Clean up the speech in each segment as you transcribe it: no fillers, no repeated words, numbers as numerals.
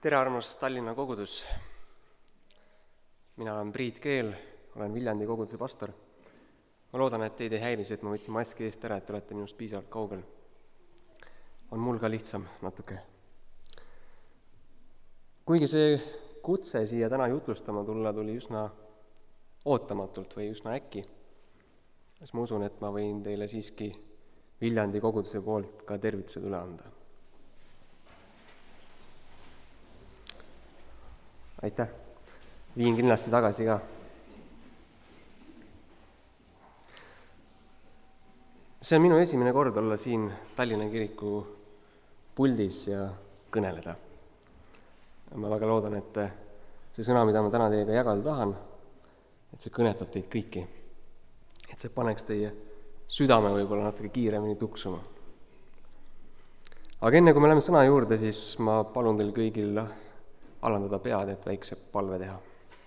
Tere, armas Tallinna kogudus! Mina olen Priit Keel, olen Viljandi koguduse pastor. Ma loodan, et teid ei häiri see, et ma võtsin maski eest ära, et te olete minust piisavalt kaugel. On mul ka lihtsam natuke. Kuigi see kutse siia täna jutlustama tulla tuli üsna ootamatult või üsna äkki, siis ma usun, et ma võin teile siiski Viljandi koguduse poolt ka tervitused üle anda. Aitäh! Viin kindlasti tagasi ka. See on minu esimene kord olla siin Tallinna kiriku puldis ja kõneleda. Ma väga loodan, et see sõna, mida ma täna teiega jagada tahan, et see kõnetab teid kõiki. Et see paneks teie südame võib-olla natuke kiiremini tuksuma. Aga enne, kui me läheme sõna juurde, siis ma palun teil kõigil alandada pead, et väikse palve teha.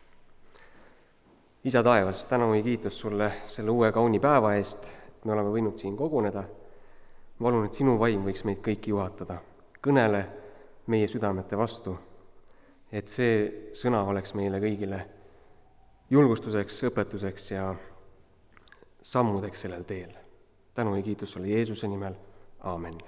Isa taevas, tänu ja kiitus sulle selle uue kauni päeva eest, et me oleme võinud siin koguneda. Ma palun, et sinu vaim võiks meid kõiki juhatada. Kõnele meie südamete vastu, et see sõna oleks meile kõigile julgustuseks, õpetuseks ja sammudeks sellel teel. Tänu ja kiitus sulle Jeesuse nimel. Aamen.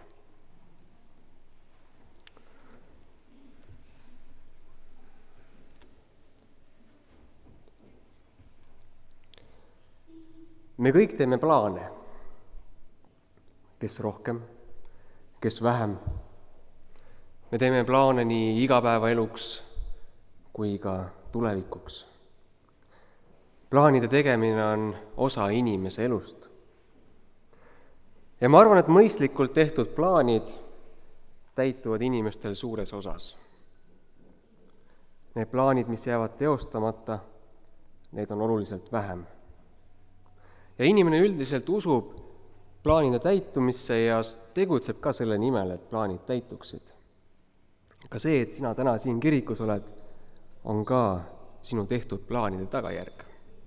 Me kõik teeme plaane, kes rohkem, kes vähem. Me teeme plaane nii igapäevaeluks kui ka tulevikuks. Plaanide tegemine on osa inimese elust. Ja ma arvan, et mõistlikult tehtud plaanid täituvad inimestel suures osas. Need plaanid, mis jäävad teostamata, need on oluliselt vähem. Ja inimene üldiselt usub plaanide täitumisse ja tegutseb ka selle nimel, et plaanid täituksid. Ka see, et sina täna siin kirikus oled, on ka sinu tehtud plaanide tagajärg.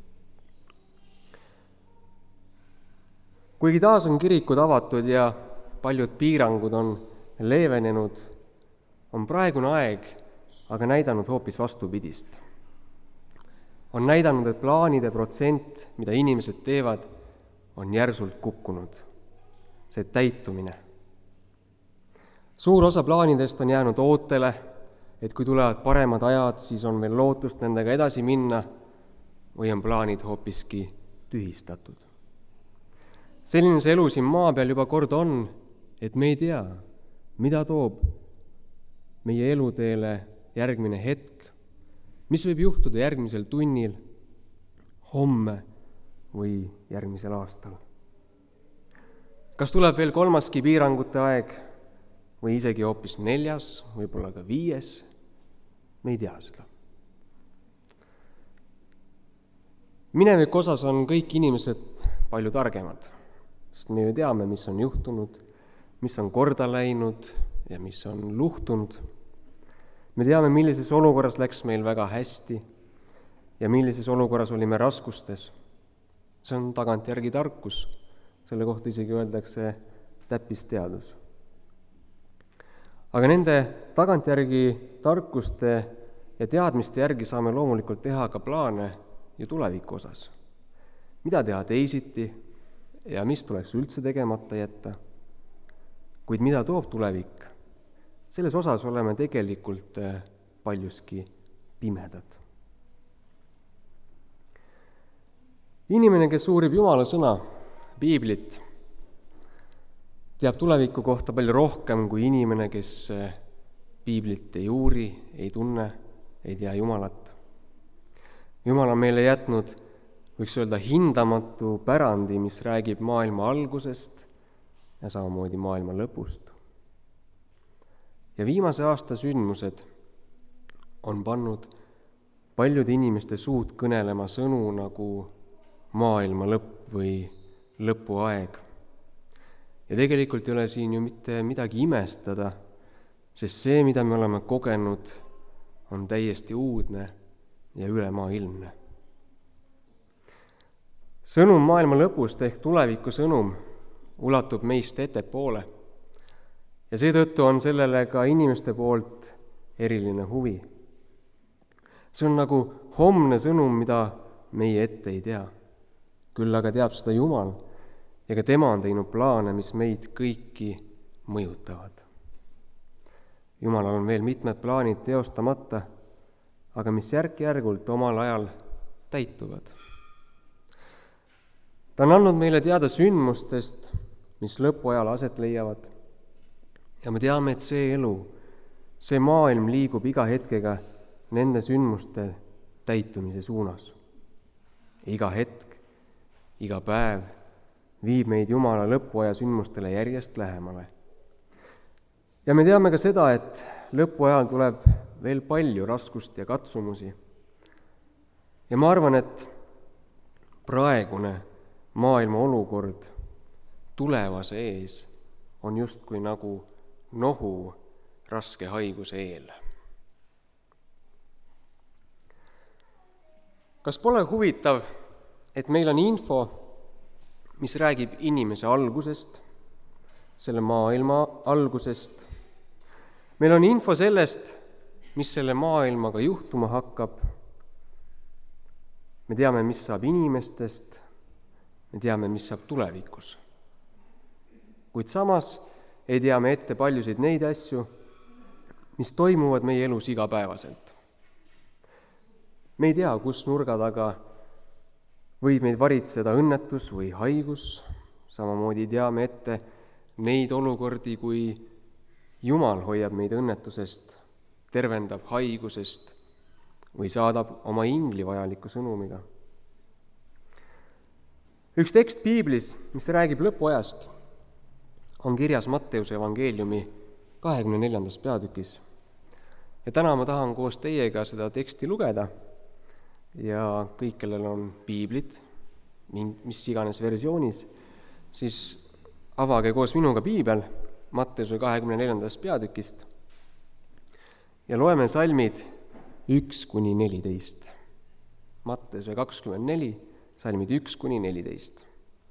Kuigi taas on kirikud avatud ja paljud piirangud on leevenenud, on praegune aeg aga näidanud hoopis vastupidist. On näidanud, et plaanide protsent, mida inimesed teevad, on järsult kukkunud. See täitumine. Suur osa plaanidest on jäänud ootele, et kui tulevad paremad ajad, siis on meil lootust nendega edasi minna või on plaanid hoopiski tühistatud. Selline see elu siin maa peal juba kord on, et me ei tea, mida toob meie eluteele järgmine hetk, mis võib juhtuda järgmisel tunnil, homme või järgmisel aastal. Kas tuleb veel 3. piirangute aeg või isegi hoopis 4., võib-olla ka 5., me ei tea seda. Mineviku osas on kõik inimesed palju targemad, sest me ju teame, mis on juhtunud, mis on korda läinud ja mis on luhtunud. Me teame, millises olukorras läks meil väga hästi ja millises olukorras olime raskustes. See on tagantjärgi tarkus, selle kohta isegi öeldakse täppisteadus. Aga nende tagantjärgi tarkuste ja teadmiste järgi saame loomulikult teha ka plaane ja tuleviku osas. Mida teha teisiti ja mis tuleks üldse tegemata jätta, kuid mida toob tulevik? Selles osas oleme tegelikult paljuski pimedad. Inimene, kes uurib Jumala sõna, Piiblit, teab tuleviku kohta palju rohkem kui inimene, kes Piiblit ei uuri, ei tunne, ei tea Jumalat. Jumal on meile jätnud, võiks öelda, hindamatu pärandi, mis räägib maailma algusest ja samamoodi maailma lõpust. Ja viimase aasta sündmused on pannud paljude inimeste suud kõnelema sõnu nagu maailma lõpp või lõpuaeg. Ja tegelikult ei ole siin ju mitte midagi imestada, sest see, mida me oleme kogenud, on täiesti uudne ja ülemaailmne. Sõnum maailma lõpust ehk tuleviku sõnum ulatub meist ettepoole. Ja seetõttu on sellele ka inimeste poolt eriline huvi. See on nagu homne sõnum, mida meie ette ei tea. Küll aga teab seda Jumal ja ka tema on teinud plaane, mis meid kõiki mõjutavad. Jumalal on veel mitmed plaanid teostamata, aga mis järk-järgult omal ajal täituvad. Ta on andnud meile teada sündmustest, mis lõpuajal aset leiavad. Ja me teame, et see elu, see maailm liigub iga hetkega nende sündmuste täitumise suunas. Iga hetk, iga päev viib meid Jumala lõpuaja sündmustele järjest lähemale. Ja me teame ka seda, et lõpuajal tuleb veel palju raskust ja katsumusi. Ja ma arvan, et praegune maailma olukord tulevase ees on justkui nagu nohu raske haiguse eel. Kas pole huvitav, et meil on info, mis räägib inimese algusest, selle maailma algusest. Meil on info sellest, mis selle maailmaga juhtuma hakkab. Me teame, mis saab inimestest, me teame, mis saab tulevikus. Kuid samas ei tea me ette paljusid neid asju, mis toimuvad meie elus igapäevaselt. Me ei tea, kus nurga taga võib meid varitseda õnnetus või haigus, samamoodi teame ette neid olukordi, kui Jumal hoiab meid õnnetusest, tervendab haigusest või saadab oma ingli vajaliku sõnumiga. Üks tekst Piiblis, mis räägib lõpuajast, on kirjas Matteuse evangeeliumi 24. peatükis. Ja täna ma tahan koos teiega seda teksti lugeda ja kõik, kellel on piiblid, mis iganes versioonis, siis avage koos minuga piibel Matteuse 24. peatükist ja loeme salmid 1-14. Matteuse 24, salmid 1-14.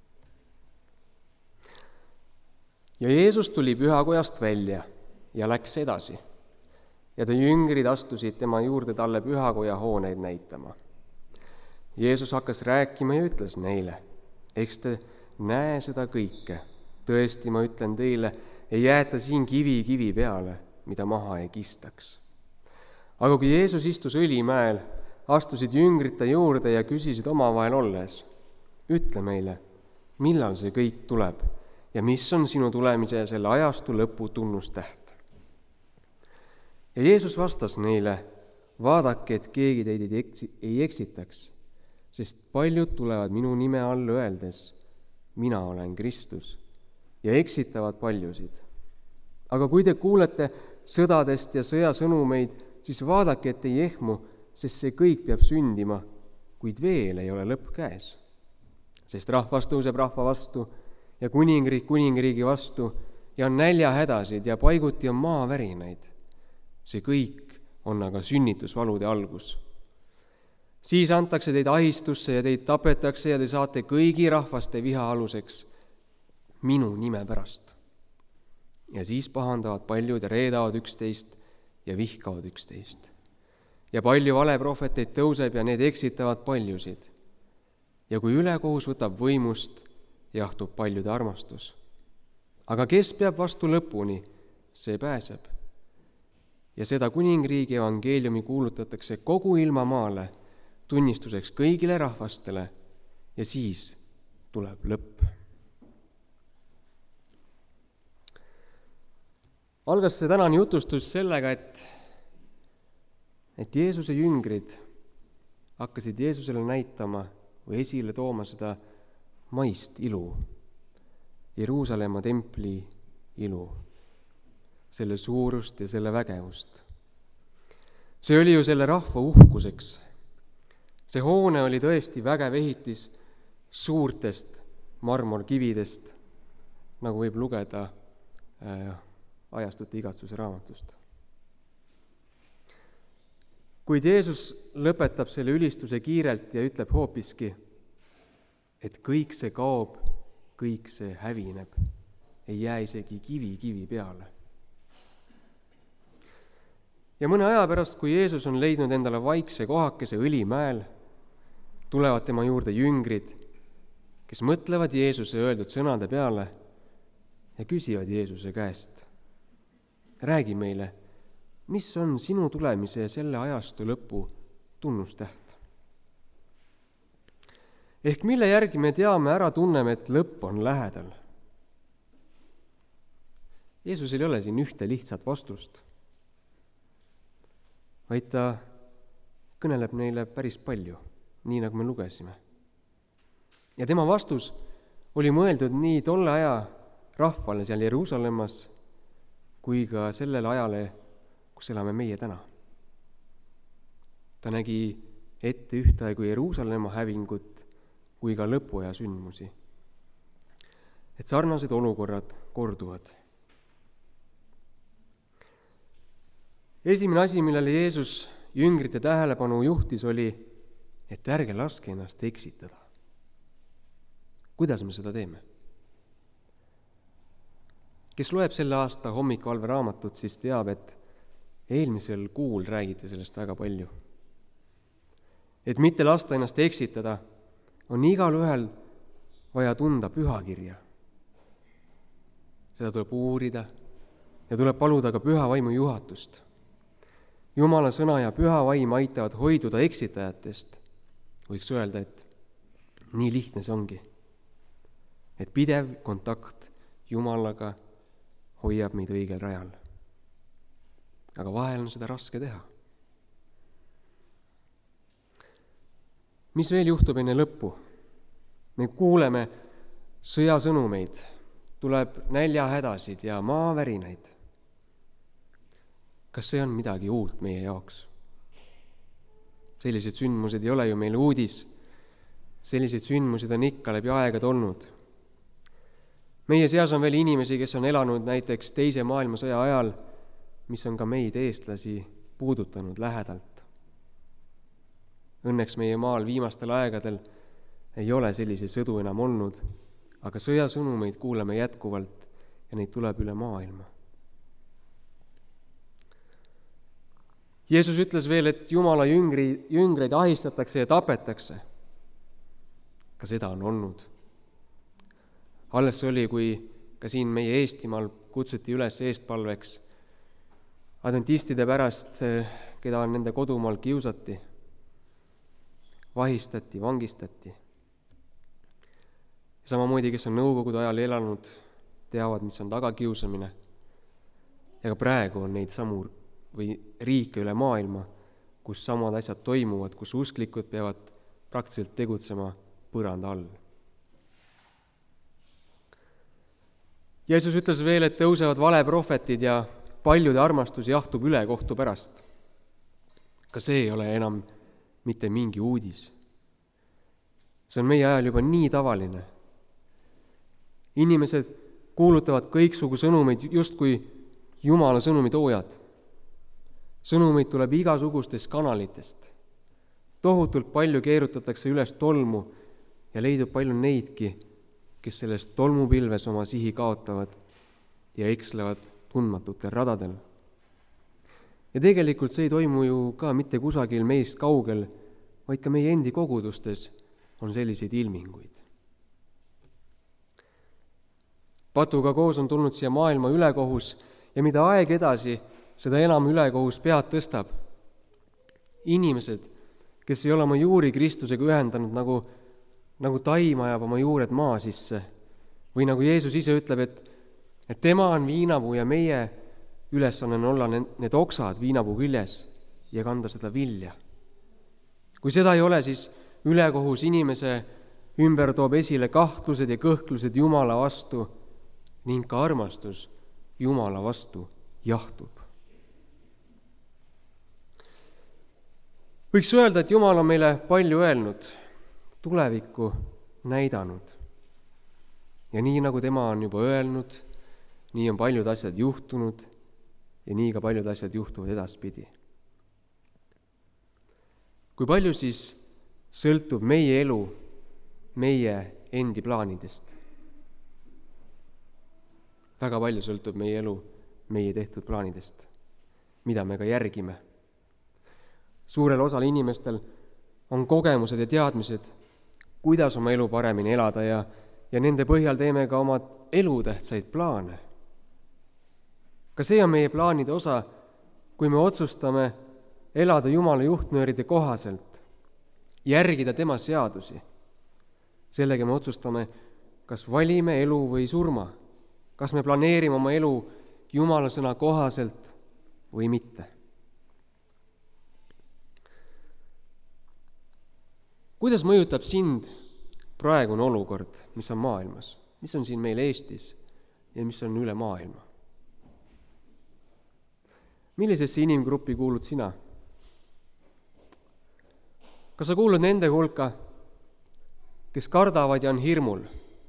Ja Jeesus tuli pühakojast välja ja läks edasi. Ja ta jüngrid astusid tema juurde talle pühakoja hooneid näitama. Jeesus hakkas rääkima ja ütles neile, eks te näe seda kõike. Tõesti, ma ütlen teile, ei jäeta siin kivi peale, mida maha ei kistaks. Aga kui Jeesus istus Õlimäel, astusid jüngrid ta juurde ja küsisid omavahel olles, ütle meile, millal see kõik tuleb ja mis on sinu tulemise ja selle ajastu lõpu tunnustäht. Ja Jeesus vastas neile, vaadake, et keegi teid ei eksitaks, sest paljud tulevad minu nime all öeldes, mina olen Kristus, ja eksitavad paljusid. Aga kui te kuulete sõdadest ja sõjasõnumeid, siis vaadake, et ei ehmu, sest see kõik peab sündima, kuid veel ei ole lõpp käes. Sest rahvas tõuseb rahva vastu ja kuningriik kuningriigi vastu ja on näljahädasid ja paiguti on maavärinaid. See kõik on aga sünnitusvalude algus. Siis antakse teid ahistusse ja teid tapetakse ja te saate kõigi rahvaste viha aluseks minu nime pärast. Ja siis pahandavad paljud ja reedavad üksteist ja vihkavad üksteist. Ja palju valeprohveteid tõuseb ja need eksitavad paljusid. Ja kui ülekohus võtab võimust, jahtub paljude armastus. Aga kes peab vastu lõpuni, see pääseb. Ja seda kuningriigi evangeeliumi kuulutatakse kogu ilmamaale, tunnistuseks kõigile rahvastele ja siis tuleb lõpp. Algas see tänane jutustus sellega, et Jeesuse jüngrid hakkasid Jeesusele näitama või esile tooma seda maist ilu, Jeruusalemma templi ilu, selle suurust ja selle vägevust. See oli ju selle rahva uhkuseks. See hoone oli tõesti vägev ehitis suurtest marmorkividest, nagu võib lugeda ajastute igatsuse raamatust. Kuid Jeesus lõpetab selle ülistuse kiirelt ja ütleb hoopiski, et kõik see kaob, kõik see hävineb, ei jää isegi kivi peale. Ja mõne aja pärast, kui Jeesus on leidnud endale vaikse kohakese Õlimäel, tulevad tema juurde jüngrid, kes mõtlevad Jeesuse öeldud sõnade peale ja küsivad Jeesuse käest: räägi meile, mis on sinu tulemise ja selle ajastu lõpu tunnustäht? Ehk mille järgi me teame, ära tunneme, et lõpp on lähedal? Jeesusel ei ole siin ühte lihtsat vastust, vaid ta kõneleb neile päris palju, nii nagu me lugesime. Ja tema vastus oli mõeldud nii tolle aja rahvale seal Jeruusalemmas kui ka sellele ajale, kus elame meie täna. Ta nägi ette ühtaegu Jeruusalemma hävingut kui ka lõpuaja sündmusi. Et sarnased olukorrad korduvad. Esimene asi, millele Jeesus jüngrite tähelepanu juhtis, oli, et ärge laske ennast eksitada. Kuidas me seda teeme? Kes loeb selle aasta hommikuvalve raamatut, siis teab, et eelmisel kuul räägiti sellest väga palju. Et mitte lasta ennast eksitada, on igalühel vaja tunda pühakirja. Seda tuleb uurida ja tuleb paluda ka püha vaimu juhatust. Jumala sõna ja püha vaim aitavad hoiduda eksitajatest. Võiks öelda, et nii lihtne see ongi. Et pidev kontakt Jumalaga hoiab meid õigel rajal. Aga vahel on seda raske teha. Mis veel juhtub enne lõppu? Me kuuleme sõjasõnumeid, tuleb näljahädasid ja maavärinaid. Kas see on midagi uut meie jaoks? Sellised sündmused ei ole ju meile uudis. Sellised sündmused on ikka läbi aegad olnud. Meie seas on veel inimesi, kes on elanud näiteks teise maailmasõja ajal, mis on ka meid, eestlasi, puudutanud lähedalt. Õnneks meie maal viimastel aegadel ei ole selliseid sõdu enam olnud, aga sõjasõnumeid kuuleme jätkuvalt ja neid tuleb üle maailma. Jeesus ütles veel, et Jumala jüngreid ahistatakse ja tapetakse. Ka seda on olnud. Alles oli, kui ka siin meie Eestimaal kutsuti üles eestpalveks adventistide pärast, keda nende kodumaal kiusati, vahistati, vangistati. Samamoodi, kes on nõukogude ajal elanud, teavad, mis on tagakiusamine. Ja ka praegu on neid samu või riike üle maailma, kus samad asjad toimuvad, kus usklikud peavad praktiliselt tegutsema põranda all. Jeesus ütles veel, et tõusevad valeprohvetid ja paljude armastus jahtub ülekohtu pärast. Ka see ei ole enam mitte mingi uudis. See on meie ajal juba nii tavaline. Inimesed kuulutavad kõiksugu sõnumeid justkui Jumala sõnumitoojad. Sõnumeid tuleb igasugustest kanalitest. Tohutult palju keerutatakse üles tolmu ja leidub palju neidki, kes sellest tolmupilves oma sihi kaotavad ja ekslevad tundmatutel radadel. Ja tegelikult see ei toimu ju ka mitte kusagil meist kaugel, vaid ka meie endi kogudustes on selliseid ilminguid. Patuga koos on tulnud siia maailma ülekohus ja mida aeg edasi, seda enam ülekohus pead tõstab. Inimesed, kes ei ole oma juuri Kristusega ühendanud, nagu taim ajab oma juured maa sisse, või nagu Jeesus ise ütleb, et tema on viinapuu ja meie ülesanne on olla need oksad viinapuu küljes ja kanda seda vilja. Kui seda ei ole, siis ülekohus inimese ümber toob esile kahtlused ja kõhklused Jumala vastu ning ka armastus Jumala vastu jahtub. Võiks öelda, et Jumal on meile palju öelnud, tulevikku näidanud. Ja nii nagu tema on juba öelnud, nii on paljud asjad juhtunud ja nii ka paljud asjad juhtuvad edaspidi. Kui palju siis sõltub meie elu meie endi plaanidest? Väga palju sõltub meie elu meie tehtud plaanidest. mida me ka järgime. Suurel osal inimestel on kogemused ja teadmised, kuidas oma elu paremini elada ja nende põhjal teeme ka oma elutähtsaid plaane. Ka see on meie plaanide osa, kui me otsustame elada Jumala juhtnööride kohaselt, järgida tema seadusi. Sellega me otsustame, kas valime elu või surma, kas me planeerime oma elu Jumala sõna kohaselt või mitte. Kuidas mõjutab sind praegune olukord, mis on maailmas, mis on siin meil Eestis ja mis on üle maailma? Millisesse inimgruppi kuulud sina? Kas sa kuulud nende hulka, kes kardavad ja on hirmul?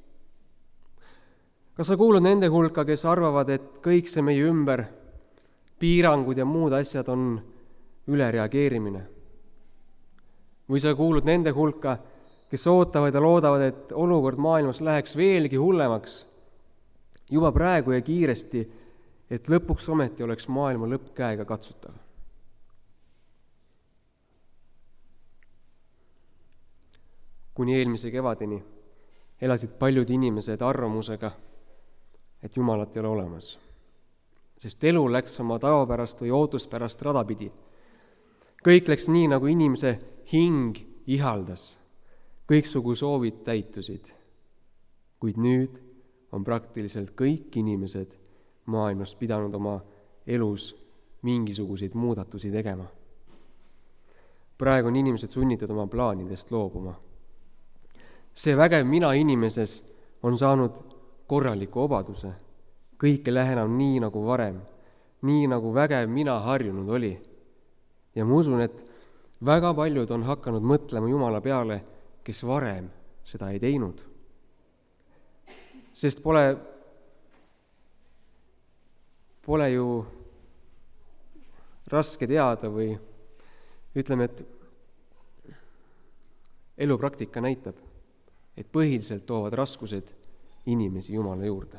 Kas sa kuulud nende hulka, kes arvavad, et kõik see meie ümber, piirangud ja muud asjad on ülereageerimine? Või sa kuulud nende hulka, kes ootavad ja loodavad, et olukord maailmas läheks veelgi hullemaks juba praegu ja kiiresti, et lõpuks ometi oleks maailma lõpp käega katsutav? Kuni eelmise kevadeni elasid paljud inimesed arvamusega, et Jumalat ei ole olemas, sest elu läks oma tavapärast või ootuspärast rada pidi. Kõik läks nii, nagu inimese hing ihaldas, kõiksugu soovid täitusid. Kuid nüüd on praktiliselt kõik inimesed maailmas pidanud oma elus mingisuguseid muudatusi tegema. Praegu on inimesed sunnitud oma plaanidest loobuma. See vägev mina inimeses on saanud korraliku obaduse. Kõik ei lähe enam nii nagu varem, nii nagu vägev mina harjunud oli. Ja ma usun, et väga paljud on hakanud mõtlema Jumala peale, kes varem seda ei teinud. Sest pole ju raske teada või ütleme, et elupraktika näitab, et põhiliselt toovad raskused inimesi Jumala juurde.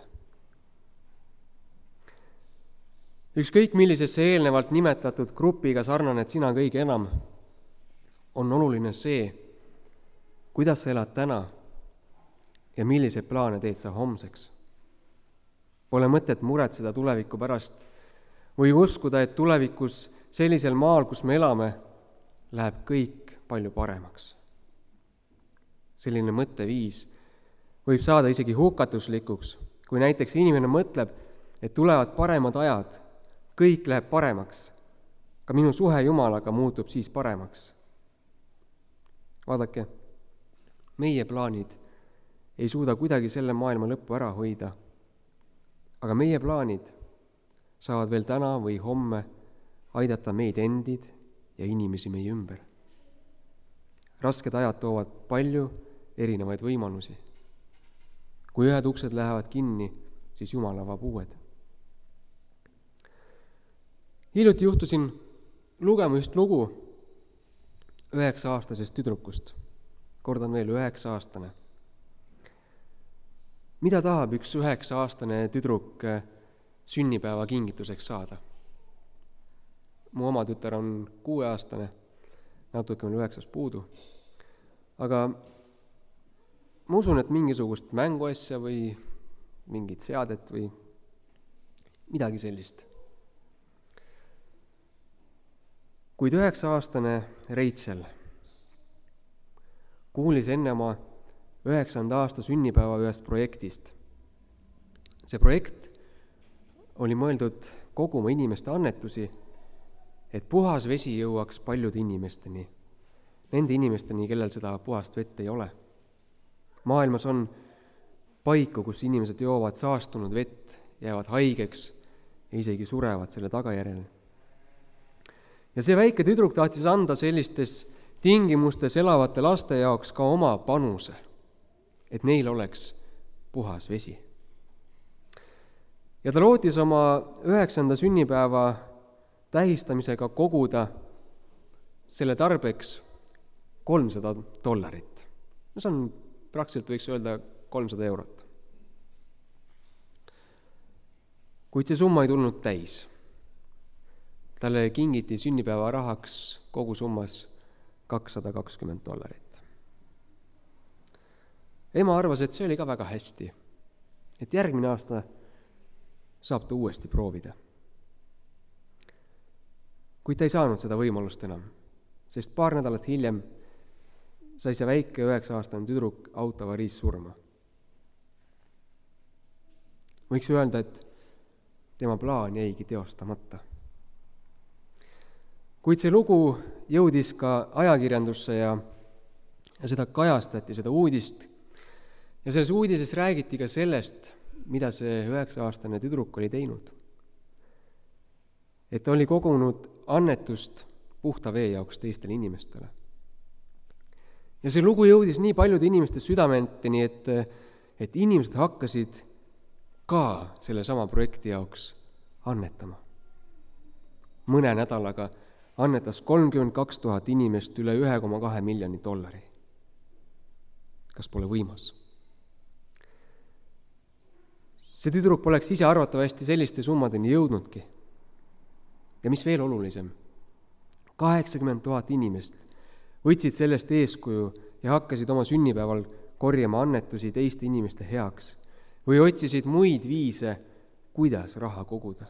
Ükskõik millisesse eelnevalt nimetatud grupiga sarnaned sina kõige enam, on oluline see, kuidas sa elad täna ja milliseid plaane teed sa homseks. Pole mõtet muretseda tuleviku pärast või uskuda, et tulevikus sellisel maal, kus me elame, läheb kõik palju paremaks. Selline mõtteviis võib saada isegi hukatuslikuks, kui näiteks inimene mõtleb, et tulevad paremad ajad, kõik läheb paremaks, ka minu suhe Jumalaga muutub siis paremaks. Vaadake, meie plaanid ei suuda kuidagi selle maailma lõppu ära hoida, aga meie plaanid saavad veel täna või homme aidata meid endid ja inimesi meie ümber. Rasked ajad toovad palju erinevaid võimalusi. Kui ühed uksed lähevad kinni, siis Jumal avab uued. Hiljuti juhtusin lugema just lugu 9-aastasest tüdrukust. Kordan veel, 9-aastane. Mida tahab üks 9-aastane tüdruk sünnipäeva kingituseks saada? Mu oma tütar on 6-aastane, natuke meil 9 puudu. Aga ma usun, et mingisugust mänguasja või mingit seadet või midagi sellist. Kuid 9-aastane Rachel kuulis enne oma 9. aasta sünnipäeva ühest projektist. See projekt oli mõeldud koguma inimeste annetusi, et puhas vesi jõuaks paljude inimesteni, nende inimesteni, kellel seda puhast vett ei ole. Maailmas on paiku, kus inimesed joovad saastunud vett, jäävad haigeks ja isegi surevad selle tagajärjel. Ja see väike tüdruk tahtis anda sellistes tingimustes elavate laste jaoks ka oma panuse, et neil oleks puhas vesi. Ja ta lootis oma 9. sünnipäeva tähistamisega koguda selle tarbeks $300. See on praktiliselt võiks öelda 300 eurot. Kuid see summa ei tulnud täis. talle kingiti sünnipäeva rahaks kogusummas $220. Ema arvas, et see oli ka väga hästi, et järgmine aasta saab ta uuesti proovida. Kuid ta ei saanud seda võimalust enam, sest paar nädalat hiljem sai see väike 9-aastane tüdruk autoavariis surma. Võiks öelda, et tema plaan jäigi teostamata. Kuid see lugu jõudis ka ajakirjandusse ja seda kajastati, seda uudist. Ja selles uudises räägiti ka sellest, mida see 9-aastane tüdruk oli teinud. Et ta oli kogunud annetust puhta vee jaoks teistele inimestele. Ja see lugu jõudis nii paljude inimeste südamenteni, et inimesed hakkasid ka selle sama projekti jaoks annetama. Mõne nädalaga annetas 32 000 inimest üle $1,2 miljoni. Kas pole võimas? See tüdruk poleks ise arvatavasti selliste summadeni jõudnudki. Ja mis veel olulisem, 80 000 inimest võtsid sellest eeskuju ja hakkasid oma sünnipäeval korjama annetusi teiste inimeste heaks või otsisid muid viise, kuidas raha koguda.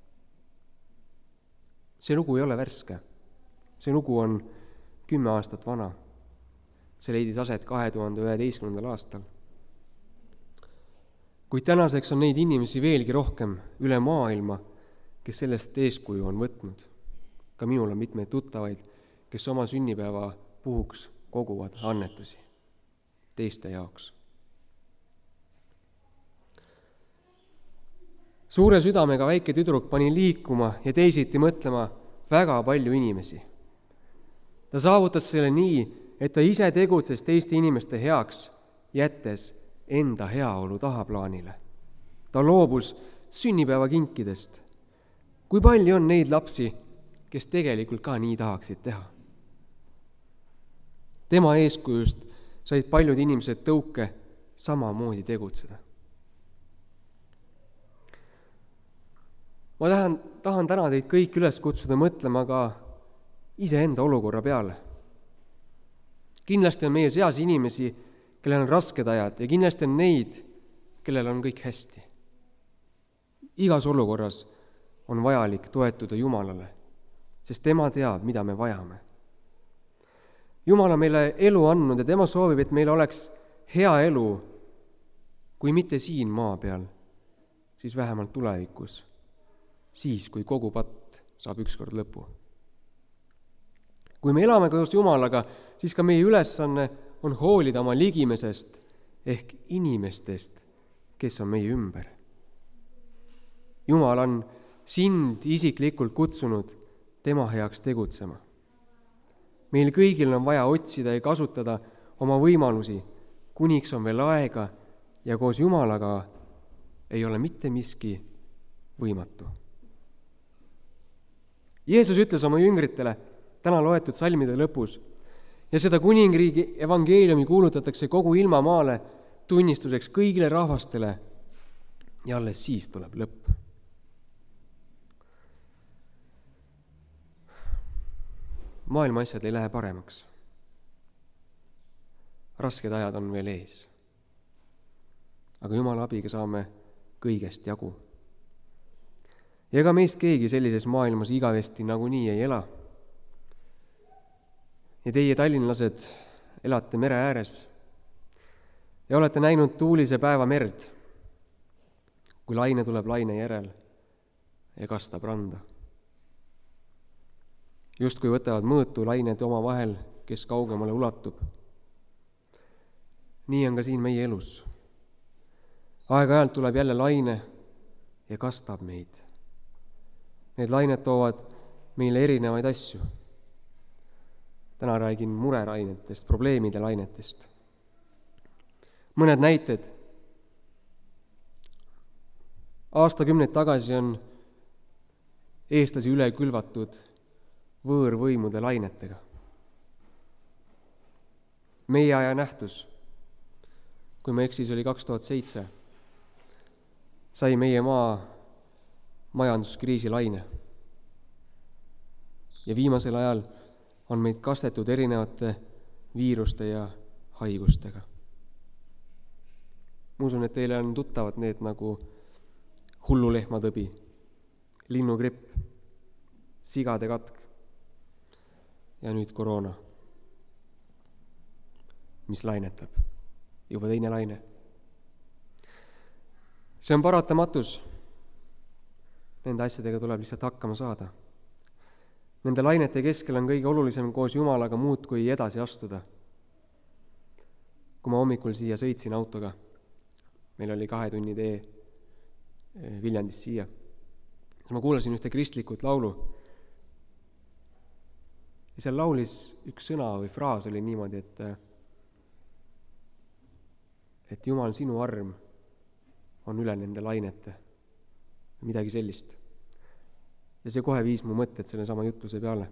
See lugu ei ole värske. See lugu on 10 aastat vana. See leidis aset 2011. aastal. Kuid tänaseks on neid inimesi veelgi rohkem üle maailma, kes sellest eeskuju on võtnud. Ka minul on mitmeid tuttavaid, kes oma sünnipäeva puhuks koguvad annetusi teiste jaoks. Suure südamega väike tüdruk pani liikuma ja teisiti mõtlema väga palju inimesi. Ta saavutas selle nii, et ta ise tegutses teiste inimeste heaks, jättes enda heaolu tahaplaanile. Ta loobus sünnipäevakinkidest. Kui palju on neid lapsi, kes tegelikult ka nii tahaksid teha? Tema eeskujust said paljud inimesed tõuke samamoodi tegutseda. Ma tahan täna teid kõik üles kutsuda mõtlema ka iseenda olukorra peale. Kindlasti on meie seas inimesi, kellel on rasked ajad ja kindlasti on neid, kellel on kõik hästi. Igas olukorras on vajalik toetuda Jumalale, sest tema teab, mida me vajame. Jumal on meile elu andnud ja tema soovib, et meil oleks hea elu, kui mitte siin maa peal, siis vähemalt tulevikus. Siis, kui kogu patt saab ükskord lõpu. Kui me elame koos Jumalaga, siis ka meie ülesanne on hoolida oma ligimesest ehk inimestest, kes on meie ümber. Jumal on sind isiklikult kutsunud tema heaks tegutsema. Meil kõigil on vaja otsida ja kasutada oma võimalusi, kuniks on veel aega ja koos Jumalaga ei ole mitte miski võimatu. Jeesus ütles oma jüngritele täna loetud salmide lõpus ja seda kuningriigi evangeeliumi kuulutatakse kogu ilmamaale tunnistuseks kõigile rahvastele ja alles siis tuleb lõpp. Maailma asjad ei lähe paremaks. Rasked ajad on veel ees. Aga Jumala abiga saame kõigest jagu. Ja ega meist keegi sellises maailmas igavesti nagunii ei ela. Ja teie tallinlased elate mere ääres ja olete näinud tuulise päeva merd, kui laine tuleb laine järel ja kastab randa. Justkui võtavad mõõtu lained oma vahel, kes kaugemale ulatub. Nii on ka siin meie elus. Aeg-ajalt tuleb jälle laine ja kastab meid. Need lained toovad meile erinevaid asju. Täna räägin murelainetest, probleemide lainetest. Mõned näited. Aastakümneid tagasi on eestlasi üle külvatud võõrvõimude lainetega. Meie aja nähtus, kui ma eksis, oli 2007, sai meie maa majanduskriisi laine. ja viimasel ajal on meid kastetud erinevate viiruste ja haigustega. Ma usun, et teile on tuttavad need nagu hullulehmatõbi, linnugripp, sigade katk ja nüüd koroona, mis lainetab, juba teine laine. See on paratamatus. Nende asjadega tuleb lihtsalt hakkama saada. Nende lainete keskel on kõige olulisem koos Jumalaga muud kui edasi astuda. Kui ma hommikul siia sõitsin autoga, meil oli 2 tunni tee Viljandist siia, siis ma kuulasin ühte kristlikut laulu. Ja seal laulis üks sõna või fraas oli niimoodi, et Jumal, sinu arm on üle nende lainete. Midagi sellist. Ja see kohe viis mu mõtted selle sama jutluse peale.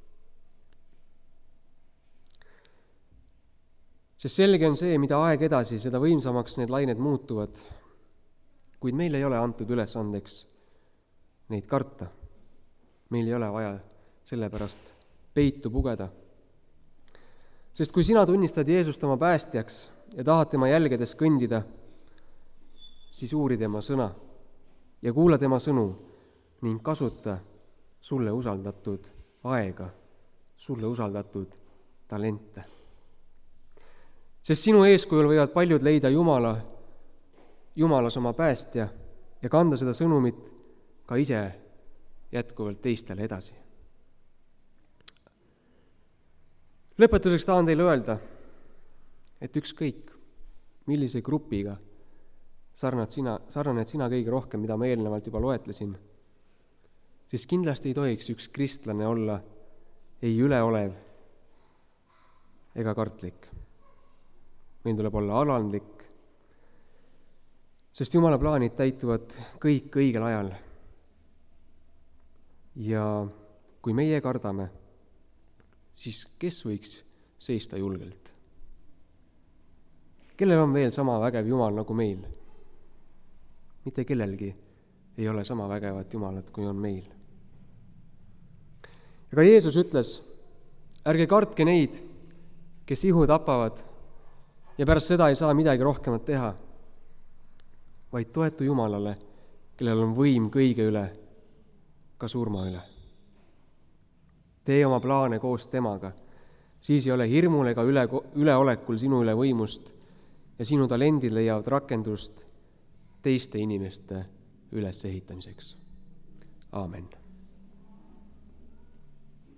Sest selge on see, mida aeg edasi, seda võimsamaks need lained muutuvad, kuid meil ei ole antud ülesandeks neid karta. Meil ei ole vaja sellepärast peitu pugeda. Sest kui sina tunnistad Jeesust oma päästjaks ja tahad tema jälgedes kõndida, siis uuri tema sõna ja kuula tema sõnu ning kasuta sulle usaldatud aega, sulle usaldatud talente. Sest sinu eeskujul võivad paljud leida Jumalas oma päästja ja kanda seda sõnumit ka ise jätkuvalt teistele edasi. Lõpetuseks tahan teile öelda, et ükskõik millise grupiga sarnaned sina kõige rohkem, mida ma eelnevalt juba loetlesin, siis kindlasti ei tohiks üks kristlane olla ei üleolev ega kartlik. Meil tuleb olla alandlik, sest Jumala plaanid täituvad kõik õigel ajal. Ja kui meie kardame, siis kes võiks seista julgelt? Kellel on veel sama vägev Jumal nagu meil? Mitte kellelgi ei ole sama vägevat Jumalat, kui on meil. Ja ka Jeesus ütles, ärge kartke neid, kes ihu tapavad ja pärast seda ei saa midagi rohkemat teha, vaid toetu Jumalale, kellel on võim kõige üle, ka surma üle. Tee oma plaane koos temaga, siis ei ole hirmul ega üleolekul sinu üle võimust ja sinu talendid leiavad rakendust teiste inimeste ülesehitamiseks. Aamen.